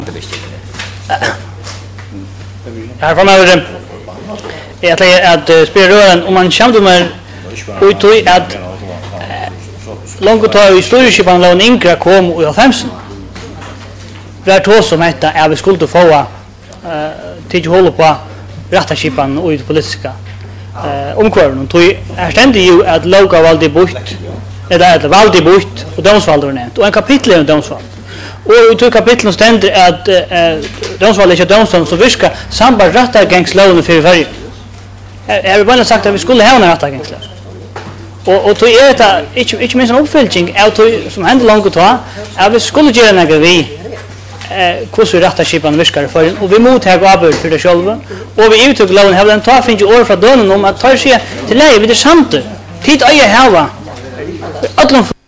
Här får man jag tror att spelaren om man kände mer och tror att långt tar i styrelseskipan lån inkra kom och 50. Det är då som heter är vi skulle få till hålla på rätta skipan och det politiska omkvarnen tror är ständigt ju att loka valde bort eller valde bort och domsvalder nämnt och en kapitel om domsvald. Och i två kapitel ständer att domsvalder är domstolen som viskar samband rättegångslagen för varje. Jag har bara sagt att vi skulle ha en rättegångslag. Och då är det inte minst en uppföljning som händer långt att vi skulle göra något vi hur rättegångsskipan viskar för och vi mottag avbörd för det själva och vi uttog lagen har den tar finns ju år från döden om att ta sig till läge vid det samt tid är hava.